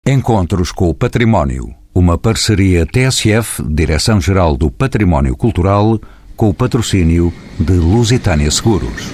Encontros com o Património, uma parceria TSF, Direção-Geral do Património Cultural, com o patrocínio de Lusitânia Seguros.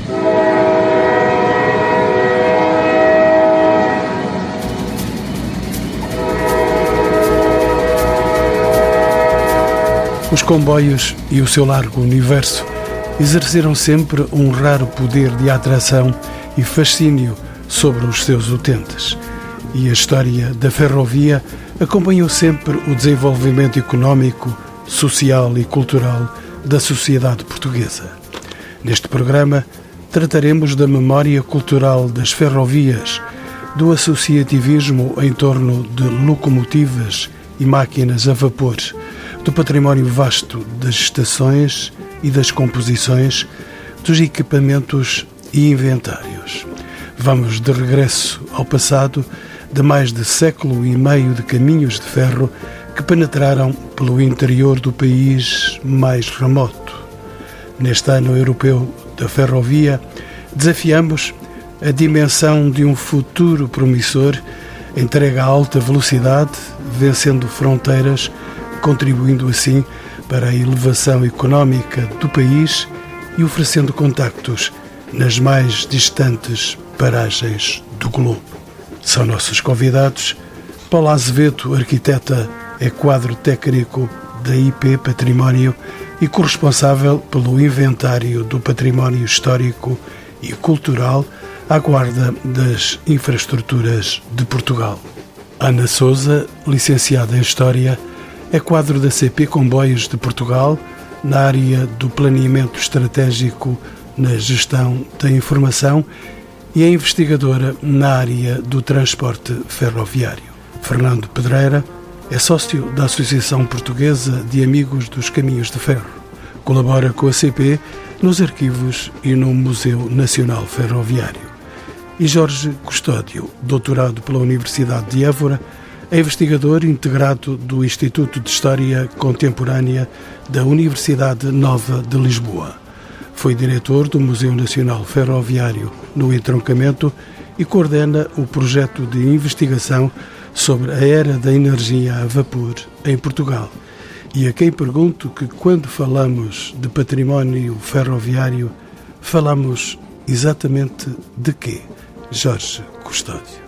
Os comboios e o seu largo universo exerceram sempre um raro poder de atração e fascínio sobre os seus utentes. E a história da ferrovia acompanhou sempre o desenvolvimento económico, social e cultural da sociedade portuguesa. Neste programa, trataremos da memória cultural das ferrovias, do associativismo em torno de locomotivas e máquinas a vapor, do património vasto das estações e das composições, dos equipamentos e inventários. Vamos de regresso ao passado de mais de século e meio de caminhos de ferro que penetraram pelo interior do país mais remoto. Neste ano europeu da ferrovia, desafiamos a dimensão de um futuro promissor, entregue à alta velocidade, vencendo fronteiras, contribuindo assim para a elevação económica do país e oferecendo contactos nas mais distantes paragens do globo. São nossos convidados Paula Azevedo, arquiteta, é quadro técnico da IP Património e corresponsável pelo inventário do património histórico e cultural à guarda das infraestruturas de Portugal. Ana Sousa, licenciada em História, é quadro da CP Comboios de Portugal na área do planeamento estratégico na gestão da informação e é investigadora na área do transporte ferroviário. Fernando Pedreira é sócio da Associação Portuguesa de Amigos dos Caminhos de Ferro. Colabora com a CP nos arquivos e no Museu Nacional Ferroviário. E Jorge Custódio, doutorado pela Universidade de Évora, é investigador integrado do Instituto de História Contemporânea da Universidade Nova de Lisboa. Foi diretor do Museu Nacional Ferroviário no entroncamento e coordena o projeto de investigação sobre a era da energia a vapor em Portugal. E a quem pergunto que quando falamos de património ferroviário, falamos exatamente de quê? Jorge Custódio.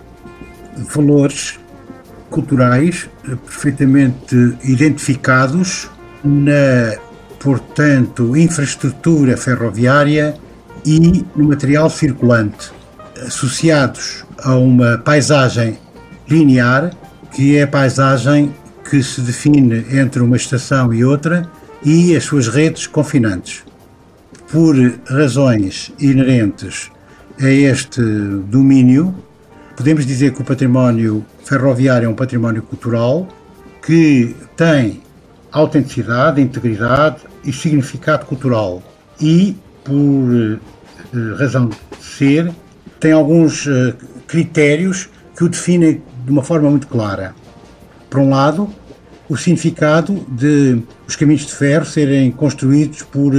Valores culturais perfeitamente identificados na, portanto, infraestrutura ferroviária e no material circulante, associados a uma paisagem linear, que é a paisagem que se define entre uma estação e outra, e as suas redes confinantes. Por razões inerentes a este domínio, podemos dizer que o património ferroviário é um património cultural que tem autenticidade, integridade e significado cultural e, por razão de ser, tem alguns critérios que o definem de uma forma muito clara. Por um lado, o significado de os caminhos de ferro serem construídos por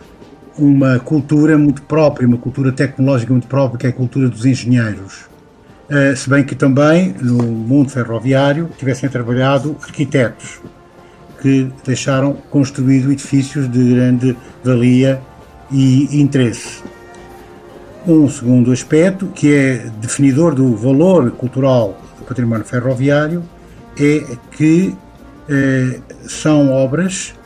uma cultura muito própria, uma cultura tecnológica muito própria, que é a cultura dos engenheiros. Se bem que também, no mundo ferroviário, tivessem trabalhado arquitetos que deixaram construído edifícios de grande valia e interesse. Um segundo aspecto, que é definidor do valor cultural do património ferroviário, é que são obras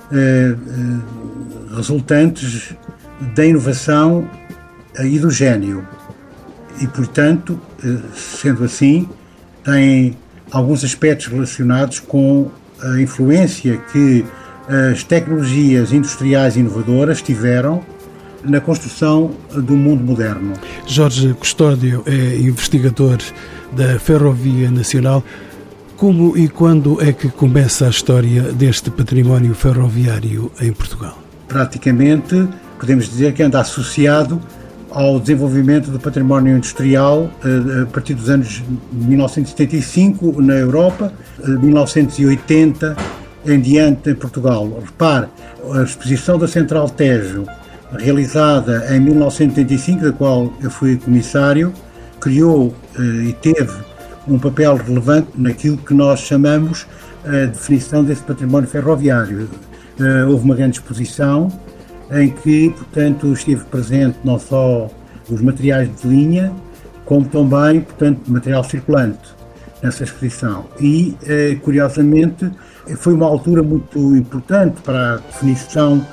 resultantes da inovação e do gênio. E, portanto, sendo assim, têm alguns aspectos relacionados com a influência que as tecnologias industriais inovadoras tiveram na construção do mundo moderno. Jorge Custódio é investigador da Ferrovia Nacional. Como e quando é que começa a história deste património ferroviário em Portugal? Praticamente, podemos dizer que anda associado ao desenvolvimento do património industrial a partir dos anos 1975 na Europa, 1980 em diante em Portugal. Repare, a exposição da Central Tejo, realizada em 1985, da qual eu fui comissário, criou e teve um papel relevante naquilo que nós chamamos a definição desse património ferroviário. Houve uma grande exposição em que, portanto, esteve presente não só os materiais de linha, como também, portanto, material circulante nessa exposição. E, curiosamente, foi uma altura muito importante para a definição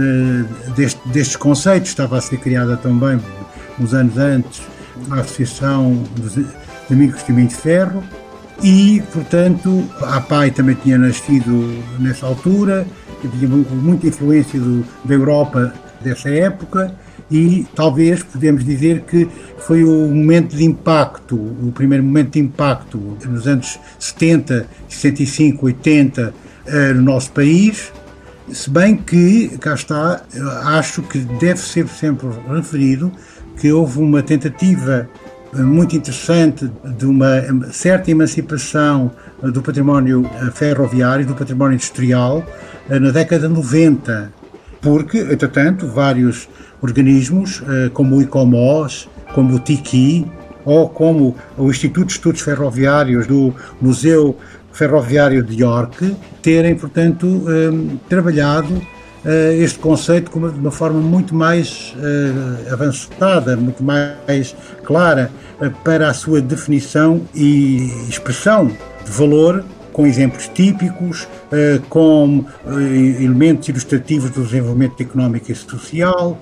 destes conceitos. Estava a ser criada também, uns anos antes, a Associação dos Amigos do Caminho de Ferro e, portanto, a APAI também tinha nascido nessa altura, tinha muita influência da Europa dessa época e talvez podemos dizer que foi o momento de impacto, o primeiro momento de impacto nos anos 70, 65, 80 no nosso país, se bem que, cá está, acho que deve ser sempre referido que houve uma tentativa muito interessante de uma certa emancipação do património ferroviário, do património industrial, na década de 90, porque, entretanto, vários organismos, como o ICOMOS, como o TICI, ou como o Instituto de Estudos Ferroviários do Museu Ferroviário de York, terem, portanto, trabalhado este conceito de uma forma muito mais avançada, muito mais clara para a sua definição e expressão de valor, com exemplos típicos, com elementos ilustrativos do desenvolvimento económico e social,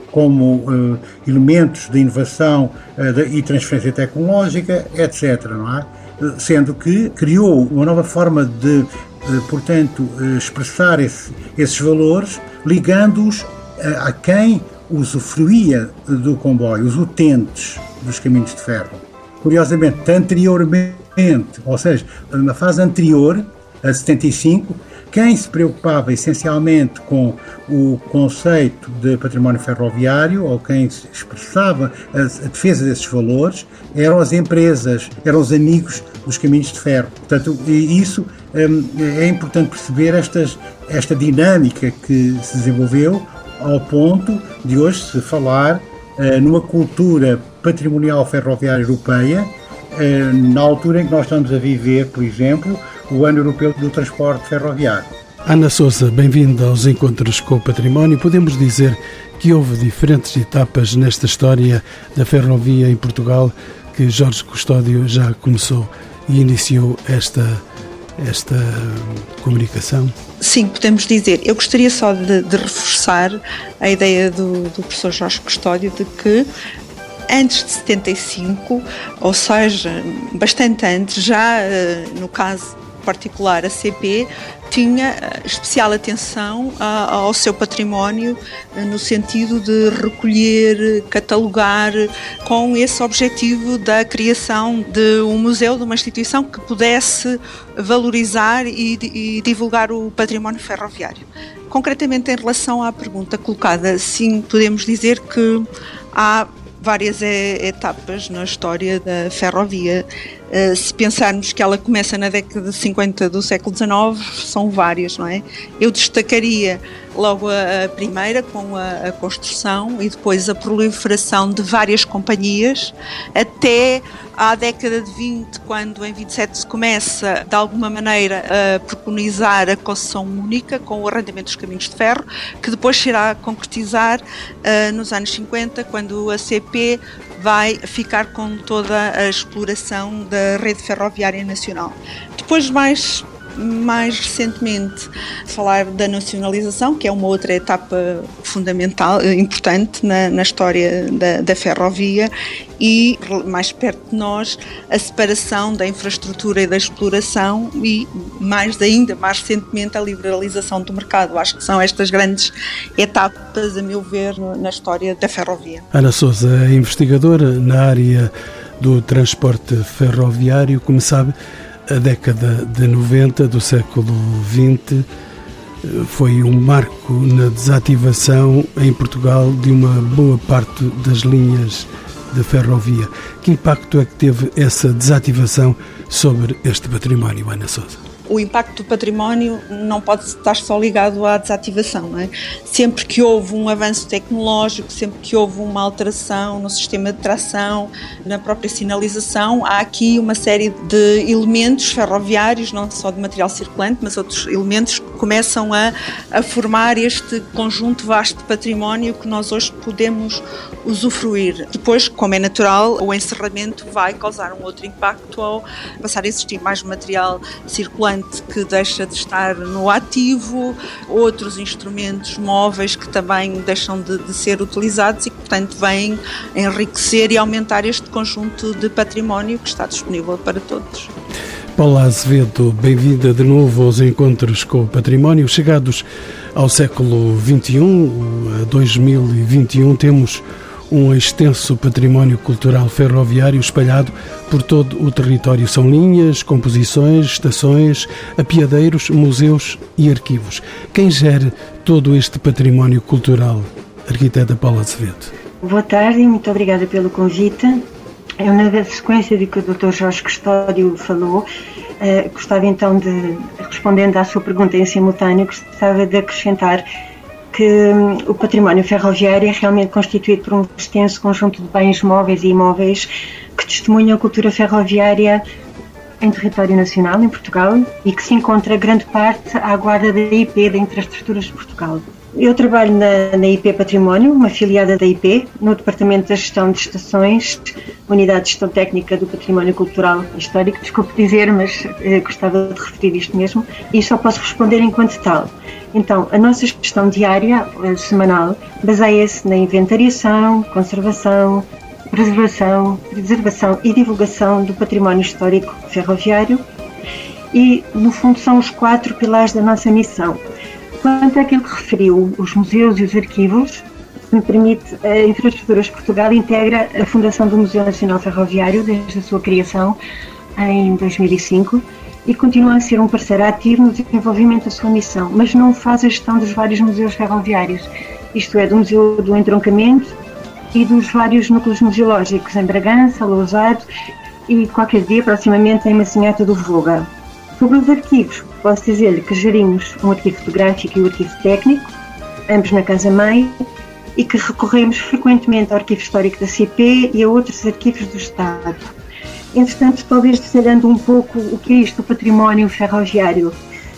como elementos de inovação e transferência tecnológica, etc. Não é? Sendo que criou uma nova forma de, portanto, expressar esses valores, ligando-os a quem usufruía do comboio, os utentes dos caminhos de ferro. Curiosamente, anteriormente, ou seja, na fase anterior, a 75, quem se preocupava essencialmente com o conceito de património ferroviário, ou quem expressava a defesa desses valores, eram as empresas, eram os amigos dos caminhos de ferro. Portanto, isso é importante perceber esta dinâmica que se desenvolveu ao ponto de hoje se falar numa cultura patrimonial ferroviária europeia, na altura em que nós estamos a viver, por exemplo, o Ano Europeu do Transporte Ferroviário. Ana Sousa, bem-vinda aos Encontros com o Património. Podemos dizer que houve diferentes etapas nesta história da ferrovia em Portugal, que Jorge Custódio já começou e iniciou esta comunicação? Sim, podemos dizer. Eu gostaria só de reforçar a ideia do professor Jorge Custódio de que antes de 75, ou seja, bastante antes, já no caso particular a CP, tinha especial atenção ao seu património no sentido de recolher, catalogar, com esse objetivo da criação de um museu, de uma instituição que pudesse valorizar e divulgar o património ferroviário. Concretamente, em relação à pergunta colocada, sim, podemos dizer que há várias etapas na história da ferrovia. Se pensarmos que ela começa na década de 50 do século XIX, são várias, não é? Eu destacaria logo a primeira, com a construção e depois a proliferação de várias companhias, até à década de 20, quando em 27 se começa, de alguma maneira, a preconizar a concessão única com o arrendamento dos caminhos de ferro, que depois se irá concretizar nos anos 50, quando a CP vai ficar com toda a exploração da rede ferroviária nacional. Depois, mais recentemente, falar da nacionalização, que é uma outra etapa fundamental, importante na história da ferrovia, e mais perto de nós, a separação da infraestrutura e da exploração e, mais recentemente, a liberalização do mercado. Acho que são estas grandes etapas, a meu ver, na história da ferrovia. Ana Sousa é investigadora na área do transporte ferroviário. Como sabe, a década de 90 do século XX foi um marco na desativação em Portugal de uma boa parte das linhas de ferrovia. Que impacto é que teve essa desativação sobre este património, Ana Sousa? o impacto do património não pode estar só ligado à desativação, não é? Sempre que houve um avanço tecnológico, sempre que houve uma alteração no sistema de tração, na própria sinalização, há aqui uma série de elementos ferroviários, não só de material circulante, mas outros elementos que começam a formar este conjunto vasto de património que nós hoje podemos usufruir. Depois, como é natural, o encerramento vai causar um outro impacto ao passar a existir mais material circulante que deixa de estar no ativo, outros instrumentos móveis que também deixam de ser utilizados e que, portanto, vêm enriquecer e aumentar este conjunto de património que está disponível para todos. Paula Azevedo, bem-vinda de novo aos Encontros com o Património. Chegados ao século XXI, a 2021, temos um extenso património cultural ferroviário espalhado por todo o território. São linhas, composições, estações, apiadeiros, museus e arquivos. Quem gera todo este património cultural? Arquiteta Paula Azevedo. Boa tarde e muito obrigada pelo convite. Eu, na sequência de que o Dr. Jorge Custódio falou, gostava então de, respondendo à sua pergunta em simultâneo, gostava de acrescentar que o património ferroviário é realmente constituído por um extenso conjunto de bens móveis e imóveis que testemunham a cultura ferroviária em território nacional, em Portugal, e que se encontra grande parte à guarda da IP, da Infraestruturas de Portugal. Eu trabalho na IP Património, uma afiliada da IP, no Departamento da Gestão de Estações, Unidade de Gestão Técnica do Património Cultural e Histórico. Desculpe dizer, mas gostava de referir isto mesmo, e só posso responder enquanto tal. Então, a nossa gestão diária, semanal, baseia-se na inventariação, conservação, preservação e divulgação do património histórico ferroviário e, no fundo, são os 4 pilares da nossa missão. Quanto àquilo que referiu, os museus e os arquivos, se me permite, a Infraestruturas de Portugal integra a fundação do Museu Nacional Ferroviário desde a sua criação em 2005 e continua a ser um parceiro ativo no desenvolvimento da sua missão, mas não faz a gestão dos vários museus ferroviários, isto é, do Museu do Entroncamento e dos vários núcleos museológicos em Bragança, Lousado e qualquer dia, proximamente, em Massinhata do Voga. Sobre os arquivos, posso dizer-lhe que gerimos um arquivo fotográfico e um arquivo técnico, ambos na Casa-Mãe, e que recorremos frequentemente ao arquivo histórico da CP e a outros arquivos do Estado. Entretanto, talvez detalhando um pouco o que é isto do património ferroviário,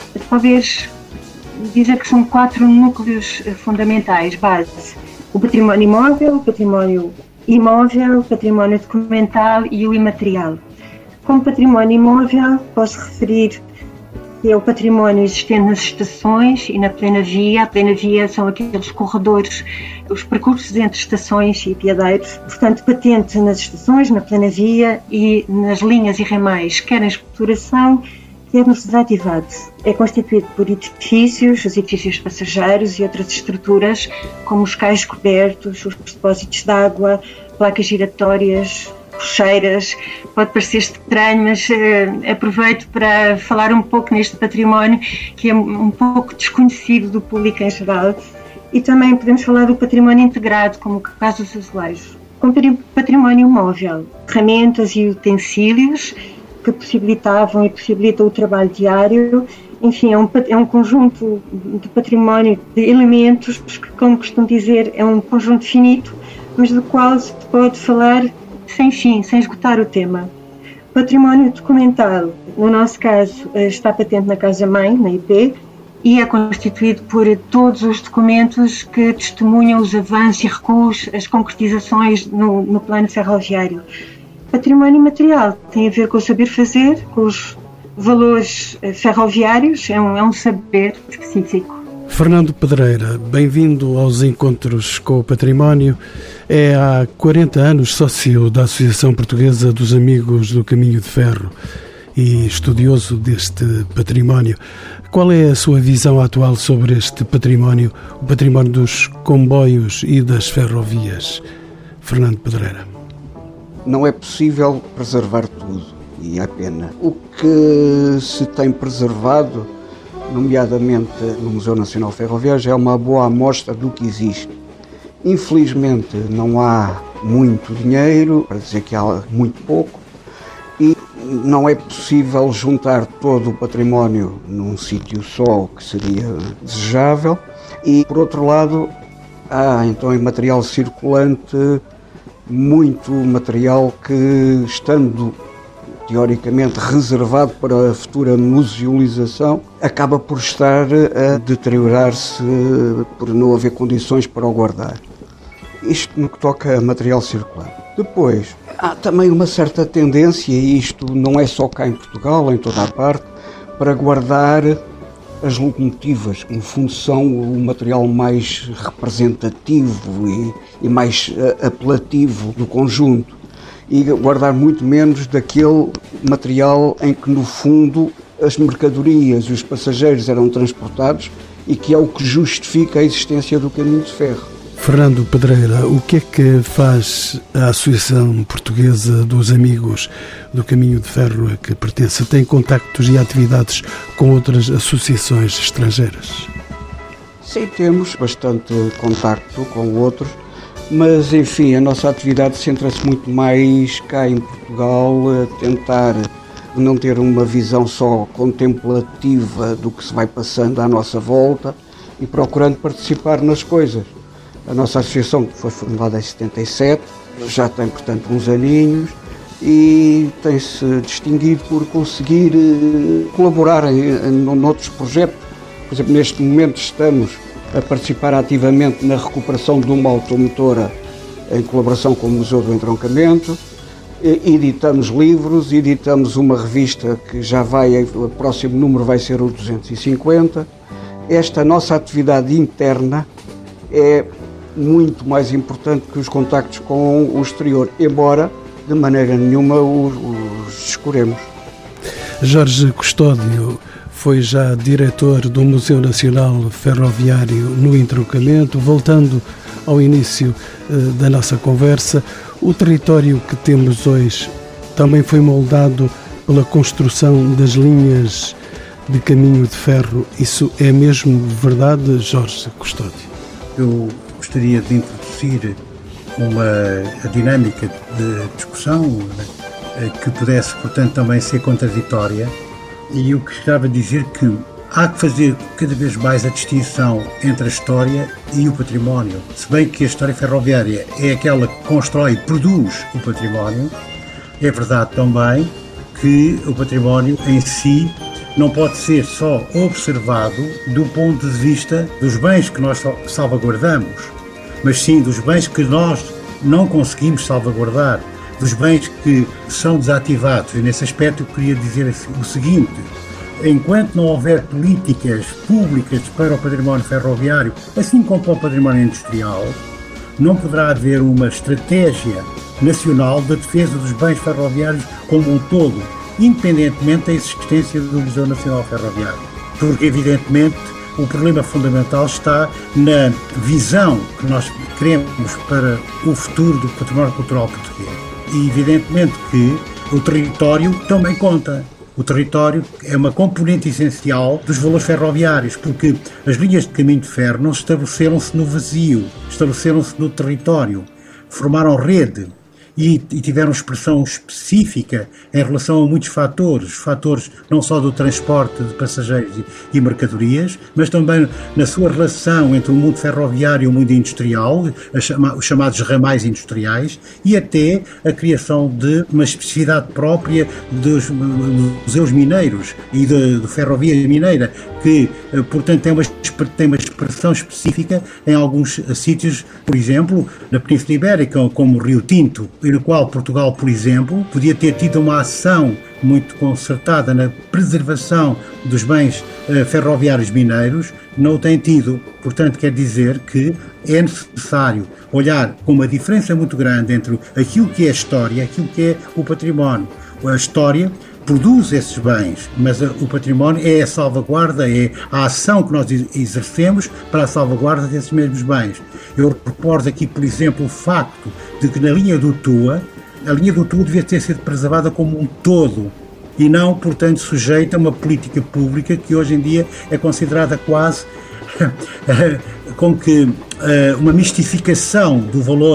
talvez dizer que são 4 núcleos fundamentais, base: o património imóvel, o património imóvel, o património documental e o imaterial. Como património imóvel, posso referir que é o património existente nas estações e na plena via. A plena via são aqueles corredores, os percursos entre estações e apiadeiros, portanto patente nas estações, na plena via e nas linhas e ramais, quer em exploração, quer nos desativados. É constituído por edifícios, os edifícios passageiros e outras estruturas, como os cais cobertos, os depósitos de água, placas giratórias, cocheiras. Pode parecer estranho, mas aproveito para falar um pouco neste património que é um pouco desconhecido do público em geral. E também podemos falar do património integrado, como o caso dos azulejos. Com património móvel, ferramentas e utensílios que possibilitavam e possibilitam o trabalho diário. Enfim, é um conjunto de património de elementos que, como costumo dizer, é um conjunto finito, mas do qual se pode falar sem fim, sem esgotar o tema. Património documental, no nosso caso, está patente na Casa-Mãe, na IP, e é constituído por todos os documentos que testemunham os avanços e recuos, as concretizações no plano ferroviário. Património imaterial tem a ver com o saber fazer, com os valores ferroviários, é um saber específico. Fernando Pedreira, bem-vindo aos Encontros com o Património. É há 40 anos sócio da Associação Portuguesa dos Amigos do Caminho de Ferro e estudioso deste património. Qual é a sua visão atual sobre este património, o património dos comboios e das ferrovias? Fernando Pedreira. Não é possível preservar tudo, e é pena. O que se tem preservado, nomeadamente no Museu Nacional Ferroviário, é uma boa amostra do que existe. Infelizmente não há muito dinheiro, para dizer que há muito pouco, e não é possível juntar todo o património num sítio só, que seria desejável, e, por outro lado, há então em material circulante muito material que, estando teoricamente reservado para a futura musealização, acaba por estar a deteriorar-se por não haver condições para o guardar. Isto no que toca a material circulante. Depois, há também uma certa tendência, e isto não é só cá em Portugal, em toda a parte, para guardar as locomotivas, que no fundo são o material mais representativo e mais apelativo do conjunto, e guardar muito menos daquele material em que no fundo as mercadorias e os passageiros eram transportados e que é o que justifica a existência do caminho de ferro. Fernando Pedreira, o que é que faz a Associação Portuguesa dos Amigos do Caminho de Ferro a que pertence? Tem contactos e atividades com outras associações estrangeiras? Sim, temos bastante contacto com outros, mas enfim, a nossa atividade centra-se muito mais cá em Portugal, a tentar não ter uma visão só contemplativa do que se vai passando à nossa volta e procurando participar nas coisas. A nossa associação foi fundada em 77, já tem, portanto, uns aninhos e tem-se distinguido por conseguir colaborar em outros projetos. Por exemplo, neste momento estamos a participar ativamente na recuperação de uma automotora em colaboração com o Museu do Entroncamento. Editamos livros, editamos uma revista que já o próximo número vai ser o 250. Esta nossa atividade interna é muito mais importante que os contactos com o exterior, embora de maneira nenhuma os descuremos. Jorge Custódio foi já diretor do Museu Nacional Ferroviário no Entroncamento. Voltando ao início da nossa conversa, o território que temos hoje também foi moldado pela construção das linhas de caminho de ferro. Isso é mesmo verdade, Jorge Custódio? Eu gostaria de introduzir a dinâmica de discussão que pudesse, portanto, também ser contraditória, e eu gostava de dizer que há que fazer cada vez mais a distinção entre a história e o património. Se bem que a história ferroviária é aquela que constrói e produz o património, é verdade também que o património em si não pode ser só observado do ponto de vista dos bens que nós salvaguardamos, mas sim dos bens que nós não conseguimos salvaguardar, dos bens que são desativados. E nesse aspecto eu queria dizer o seguinte: enquanto não houver políticas públicas para o património ferroviário, assim como para o património industrial, não poderá haver uma estratégia nacional de defesa dos bens ferroviários como um todo, independentemente da existência do Museu Nacional Ferroviário. Porque, evidentemente, o problema fundamental está na visão que nós queremos para o futuro do património cultural português. E, evidentemente, que o território também conta. O território é uma componente essencial dos valores ferroviários, porque as linhas de caminho de ferro não estabeleceram-se no vazio, estabeleceram-se no território, formaram rede e tiveram expressão específica em relação a muitos fatores não só do transporte de passageiros e mercadorias, mas também na sua relação entre o mundo ferroviário e o mundo industrial, os chamados ramais industriais, e até a criação de uma especificidade própria dos museus mineiros e de ferrovia mineira, que, portanto, tem uma expressão específica em alguns sítios, por exemplo, na Península Ibérica, como o Rio Tinto, e no qual Portugal, por exemplo, podia ter tido uma ação muito concertada na preservação dos bens ferroviários mineiros, não o tem tido. Portanto, quer dizer que é necessário olhar com uma diferença muito grande entre aquilo que é a história e aquilo que é o património. A história produz esses bens, mas o património é a salvaguarda, é a ação que nós exercemos para a salvaguarda desses mesmos bens. Eu recordo aqui, por exemplo, o facto de que na linha do Tua, a linha do Tua devia ter sido preservada como um todo e não, portanto, sujeita a uma política pública que hoje em dia é considerada quase com que uma mistificação do valor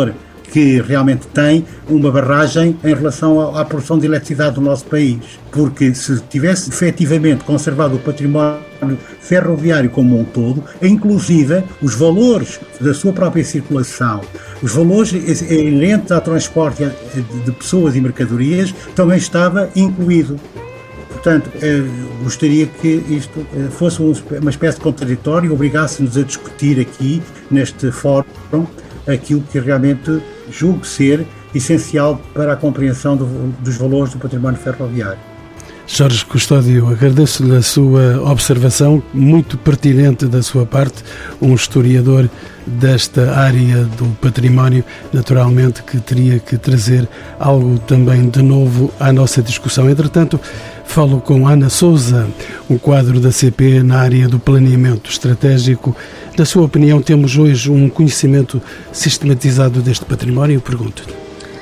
que realmente tem uma barragem em relação à produção de eletricidade do nosso país. Porque se tivesse efetivamente conservado o património ferroviário como um todo, inclusive os valores da sua própria circulação, os valores inerentes ao transporte de pessoas e mercadorias, também estava incluído. Portanto, gostaria que isto fosse uma espécie de contraditório e obrigasse-nos a discutir aqui, neste fórum, aquilo que realmente julgo ser essencial para a compreensão dos valores do património ferroviário. Jorge Custódio, agradeço-lhe a sua observação, muito pertinente da sua parte, um historiador desta área do património, naturalmente que teria que trazer algo também de novo à nossa discussão. Entretanto, falo com Ana Sousa, um quadro da CP na área do planeamento estratégico. Na sua opinião, temos hoje um conhecimento sistematizado deste património? Pergunto-lhe.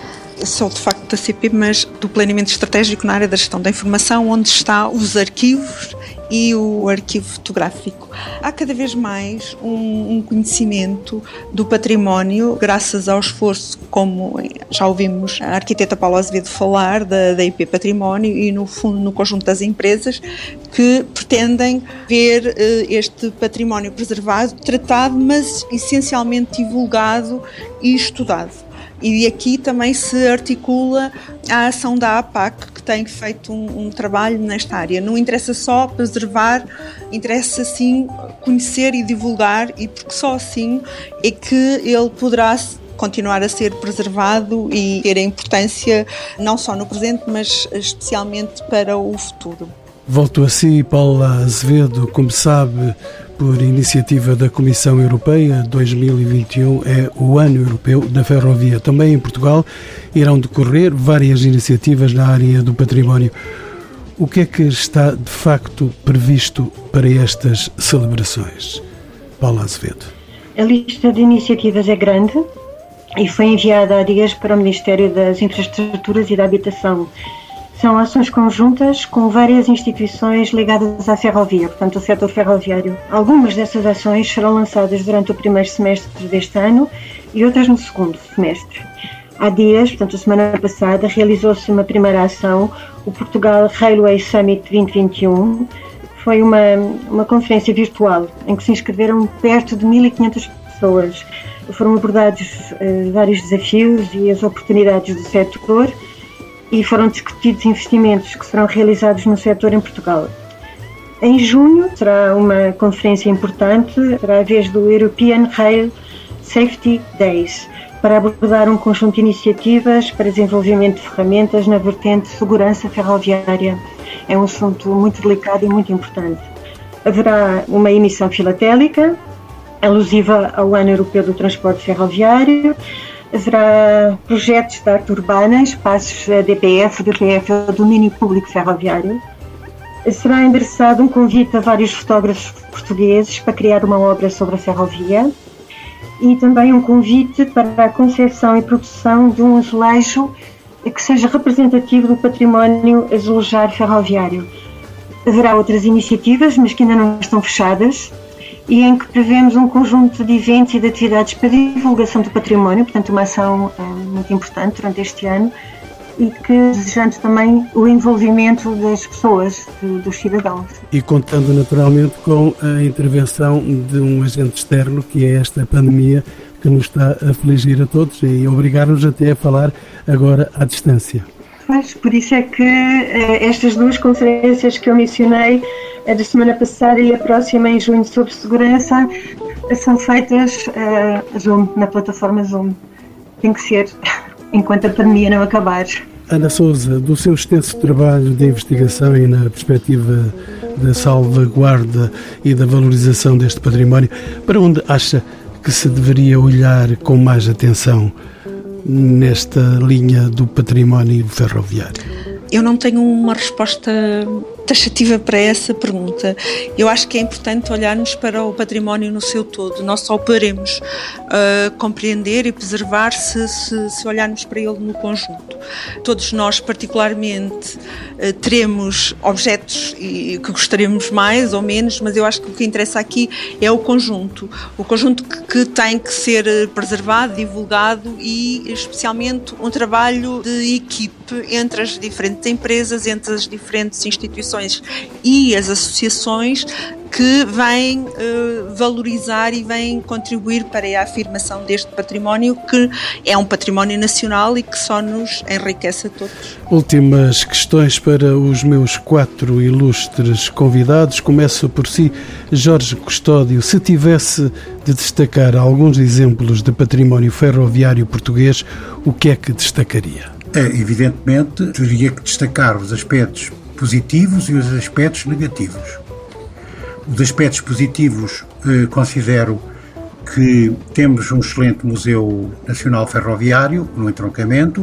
Sou de facto da CP, mas do planeamento estratégico na área da gestão da informação, onde está os arquivos e o arquivo fotográfico. Há cada vez mais um conhecimento do património, graças ao esforço, como já ouvimos a arquiteta Paula Azevedo falar, da IP Património e no fundo no conjunto das empresas que pretendem ver este património preservado, tratado, mas essencialmente divulgado e estudado. E aqui também se articula a ação da APAC, que tem feito um trabalho nesta área. Não interessa só preservar, interessa sim conhecer e divulgar, e porque só assim é que ele poderá continuar a ser preservado e ter a importância não só no presente, mas especialmente para o futuro. Volto a si, Paula Azevedo. Como sabe, por iniciativa da Comissão Europeia, 2021 é o Ano Europeu da Ferrovia. Também em Portugal irão decorrer várias iniciativas na área do património. O que é que está de facto previsto para estas celebrações? Paula Azevedo. A lista de iniciativas é grande e foi enviada há dias para o Ministério das Infraestruturas e da Habitação. São ações conjuntas com várias instituições ligadas à ferrovia, portanto, o setor ferroviário. Algumas dessas ações serão lançadas durante o primeiro semestre deste ano e outras no segundo semestre. Há dias, portanto, a semana passada, realizou-se uma primeira ação, o Portugal Railway Summit 2021. Foi uma conferência virtual em que se inscreveram perto de 1.500 pessoas. Foram abordados vários desafios e as oportunidades do setor, e foram discutidos investimentos que serão realizados no setor em Portugal. Em junho será uma conferência importante, será a vez do European Rail Safety Days, para abordar um conjunto de iniciativas para desenvolvimento de ferramentas na vertente de segurança ferroviária. É um assunto muito delicado e muito importante. Haverá uma emissão filatélica, alusiva ao Ano Europeu do Transporte Ferroviário. Haverá projetos de arte urbana, espaços DPF. O DPF é o Domínio Público Ferroviário. Será endereçado um convite a vários fotógrafos portugueses para criar uma obra sobre a ferrovia e também um convite para a concepção e produção de um azulejo que seja representativo do património azulejar ferroviário. Haverá outras iniciativas, mas que ainda não estão fechadas, e em que prevemos um conjunto de eventos e de atividades para divulgação do património, portanto uma ação muito importante durante este ano, e que desejamos também o envolvimento das pessoas, dos cidadãos. E contando naturalmente com a intervenção de um agente externo, que é esta pandemia que nos está a afligir a todos e obrigar-nos até a falar agora à distância. Pois, por isso é que estas duas conferências que eu mencionei, a da semana passada e a próxima em junho sobre segurança, são feitas Zoom, na plataforma Zoom. Tem que ser enquanto a pandemia não acabar. Ana Sousa, do seu extenso trabalho de investigação e na perspectiva da salvaguarda e da valorização deste património, para onde acha que se deveria olhar com mais atenção nesta linha do património ferroviário? Eu não tenho uma resposta taxativa para essa pergunta. Eu acho que é importante olharmos para o património no seu todo. Nós só poderemos compreender e preservar se olharmos para ele no conjunto. Todos nós, particularmente, teremos objetos que gostaremos mais ou menos, mas eu acho que o que interessa aqui é o conjunto que tem que ser preservado, divulgado e, especialmente, um trabalho de equipe entre as diferentes empresas, entre as diferentes instituições e as associações que vêm valorizar e vêm contribuir para a afirmação deste património, que é um património nacional e que só nos enriquece a todos. Últimas questões para os meus 4 ilustres convidados. Começo por si, Jorge Custódio. Se tivesse de destacar alguns exemplos de património ferroviário português, o que é que destacaria? Evidentemente, teria que destacar os aspectos positivos e os aspectos negativos. Os aspectos positivos, considero que temos um excelente Museu Nacional Ferroviário no entroncamento.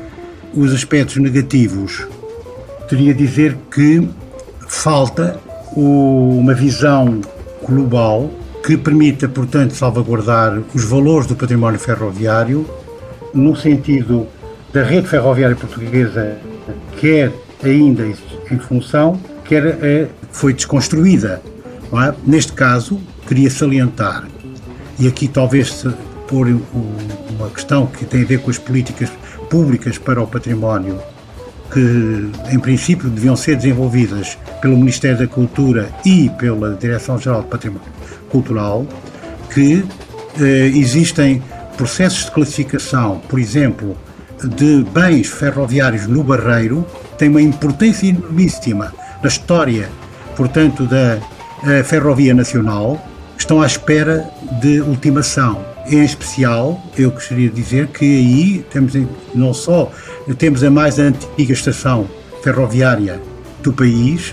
Os aspectos negativos, teria de dizer que falta uma visão global que permita, portanto, salvaguardar os valores do património ferroviário no sentido da rede ferroviária portuguesa, quer ainda em função, quer foi desconstruída. Não é? Neste caso, queria salientar, e aqui talvez pôr uma questão que tem a ver com as políticas públicas para o património, que em princípio deviam ser desenvolvidas pelo Ministério da Cultura e pela Direção-Geral de Património Cultural, que existem processos de classificação, por exemplo, de bens ferroviários no Barreiro, tem uma importância enormíssima na história, portanto, da Ferrovia Nacional, estão à espera de ultimação. Em especial, eu gostaria de dizer que aí não só temos a mais antiga estação ferroviária do país,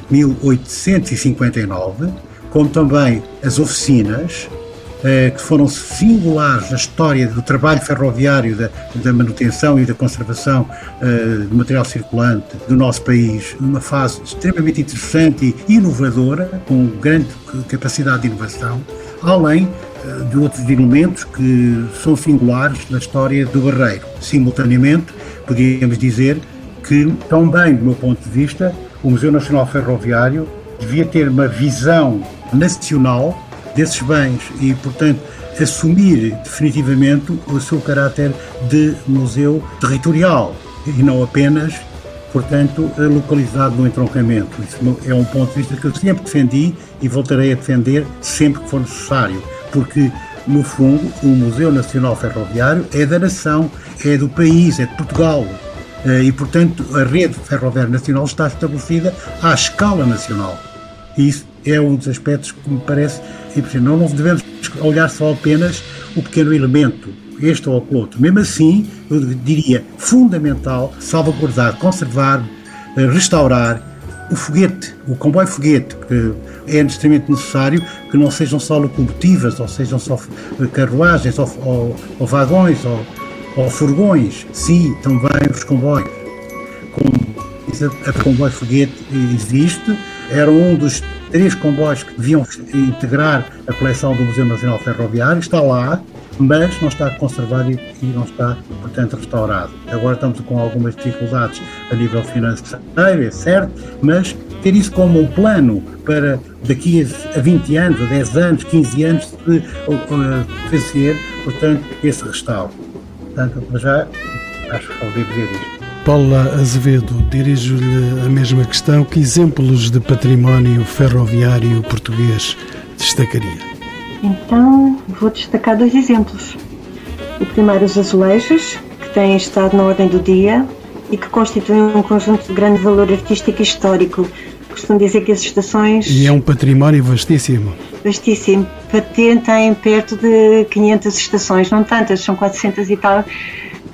1859, como também as oficinas, que foram singulares na história do trabalho ferroviário, da manutenção e da conservação do material circulante do nosso país, numa fase extremamente interessante e inovadora, com grande capacidade de inovação, além de outros elementos que são singulares na história do Barreiro. Simultaneamente, podíamos dizer que, também, do meu ponto de vista, o Museu Nacional Ferroviário devia ter uma visão nacional desses bens e, portanto, assumir definitivamente o seu caráter de museu territorial e não apenas, portanto, localizado no entroncamento. Isso é um ponto de vista que eu sempre defendi e voltarei a defender sempre que for necessário, porque, no fundo, o Museu Nacional Ferroviário é da nação, é do país, é de Portugal. E, portanto, a rede ferroviária nacional está estabelecida à escala nacional. E isso é um dos aspectos que me parece impressionante. Não devemos olhar só apenas o pequeno elemento, este ou aquele outro. Mesmo assim, eu diria fundamental salvaguardar, conservar, restaurar o foguete, o comboio foguete, que é extremamente necessário que não sejam só locomotivas, ou sejam só carruagens, ou vagões, ou furgões. Sim, também os comboios. O comboio foguete existe, era um dos 3 comboios que deviam integrar a coleção do Museu Nacional Ferroviário, está lá, mas não está conservado e não está, portanto, restaurado. Agora estamos com algumas dificuldades a nível financeiro, é certo, mas ter isso como um plano para daqui a 20 anos, a 10 anos, 15 anos, de fazer, portanto, esse restauro. Portanto, já acho que devo dizer isto. Paula Azevedo, dirijo-lhe a mesma questão. Que exemplos de património ferroviário português destacaria? Então, vou destacar 2 exemplos. O primeiro, os azulejos, que têm estado na ordem do dia e que constituem um conjunto de grande valor artístico e histórico. Costumo dizer que as estações... E é um património vastíssimo. Vastíssimo. Tem perto de 500 estações, não tantas, são 400 e tal.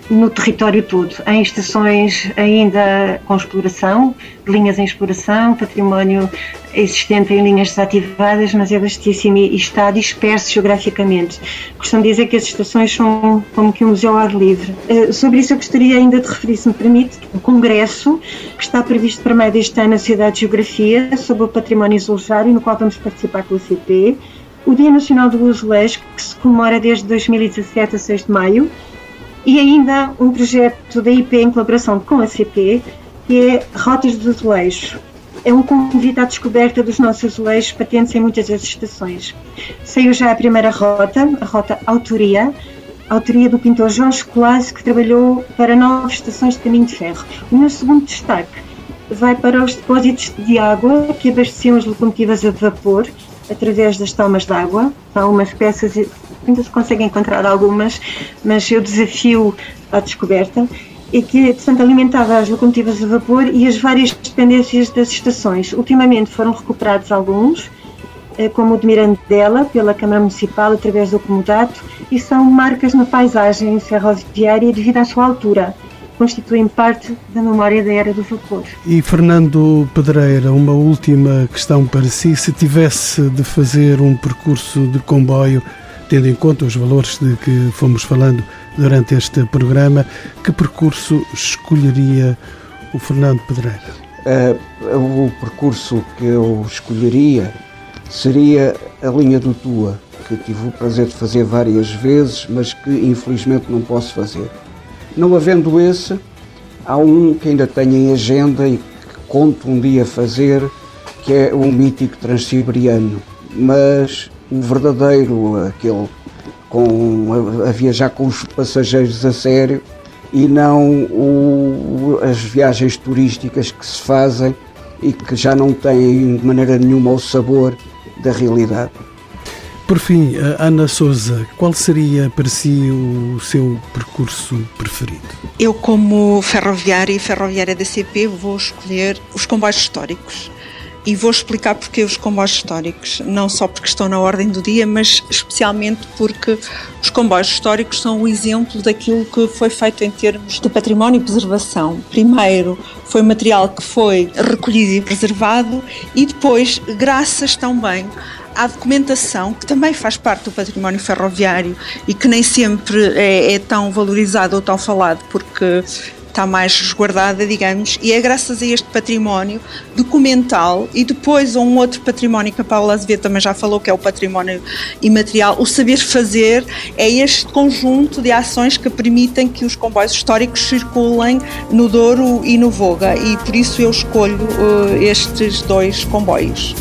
no território todo, em estações ainda com exploração, linhas em exploração, património existente em linhas desativadas, mas é vastíssimo e está disperso geograficamente. Costumo dizer que as estações são como que um museu ao ar livre. Sobre isso eu gostaria ainda de referir, se me permite, o congresso que está previsto para meio deste ano na Sociedade de Geografia sobre o património azulejário, no qual vamos participar com o CP, o Dia Nacional do Azulejo, que se comemora desde 2017 a 6 de maio, e ainda um projeto da IP em colaboração com a CP, que é Rotas do Azulejo. É um convite à descoberta dos nossos azulejos patentes em muitas das estações. Saiu já a primeira rota, a rota Autoria do pintor Jorge Colasso, que trabalhou para 9 estações de caminho de ferro. O meu segundo destaque vai para os depósitos de água que abasteciam as locomotivas a vapor através das tomas de água. Há umas peças, ainda se consegue encontrar algumas, mas eu desafio à descoberta, e que, portanto, alimentava as locomotivas a vapor e as várias dependências das estações. Ultimamente foram recuperados alguns, como o de Mirandela, pela Câmara Municipal, através do comodato, e são marcas na paisagem ferroviária devido à sua altura. Constituem parte da memória da era do vapor. E Fernando Pedreira, uma última questão para si. Se tivesse de fazer um percurso de comboio, tendo em conta os valores de que fomos falando durante este programa, que percurso escolheria o Fernando Pedreira? O percurso que eu escolheria seria a linha do Tua, que tive o prazer de fazer várias vezes, mas que infelizmente não posso fazer. Não havendo esse, há um que ainda tenho em agenda e que conto um dia fazer, que é o mítico Transiberiano, mas o verdadeiro, aquele a viajar com os passageiros a sério, e não as viagens turísticas que se fazem e que já não têm de maneira nenhuma o sabor da realidade. Por fim, Ana Sousa, qual seria para si o seu percurso preferido? Eu, como ferroviária e ferroviária da CP, vou escolher os comboios históricos. E vou explicar porque os comboios históricos, não só porque estão na ordem do dia, mas especialmente porque os comboios históricos são o exemplo daquilo que foi feito em termos de património e preservação. Primeiro, foi material que foi recolhido e preservado, e depois, graças também à documentação, que também faz parte do património ferroviário e que nem sempre é tão valorizado ou tão falado, porque está mais resguardada, digamos, e é graças a este património documental e depois a um outro património que a Paula Azevedo também já falou, que é o património imaterial. O saber fazer é este conjunto de ações que permitem que os comboios históricos circulem no Douro e no Voga, e por isso eu escolho estes 2 comboios.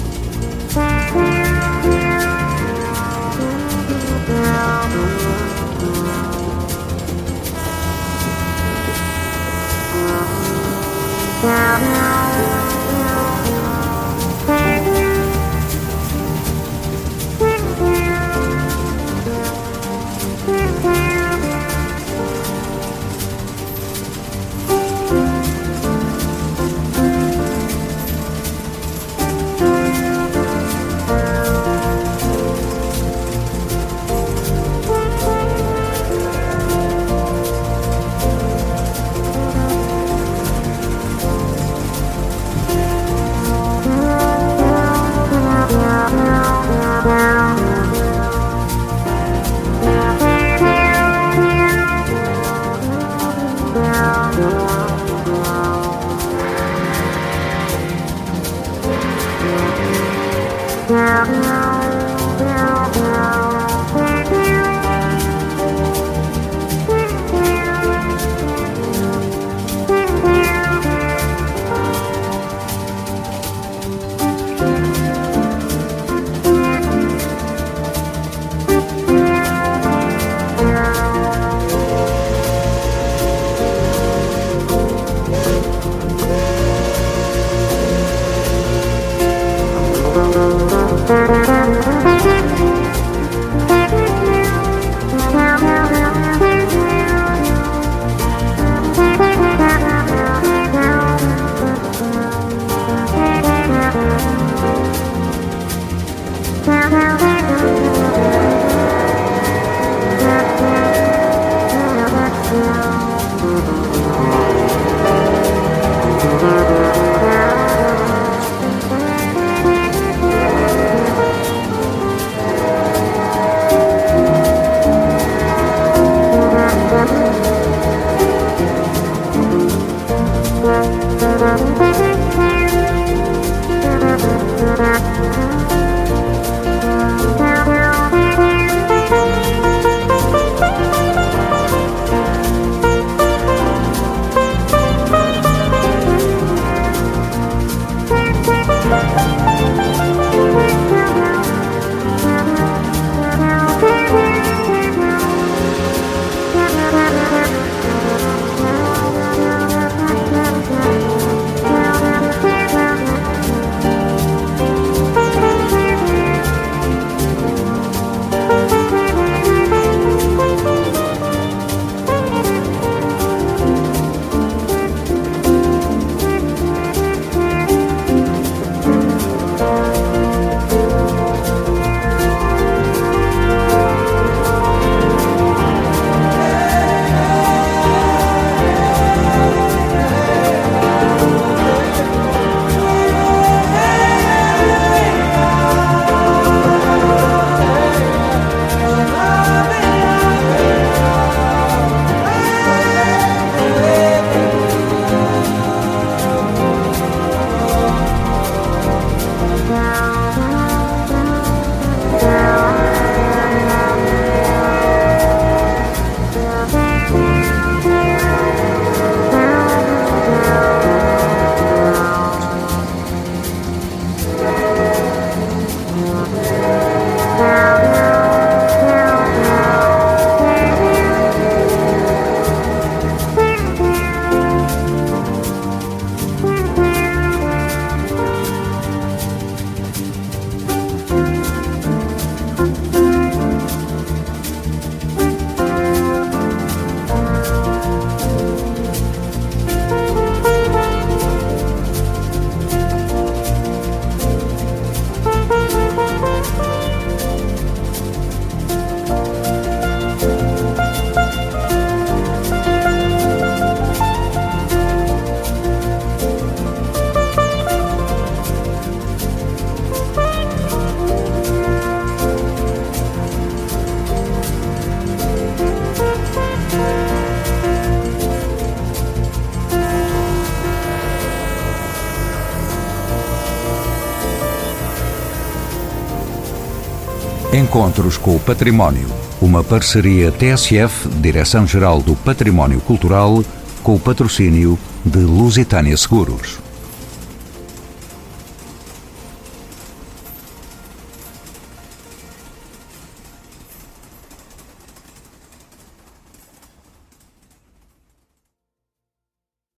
Encontros com o Património, uma parceria TSF, Direção-Geral do Património Cultural, com o patrocínio de Lusitânia Seguros.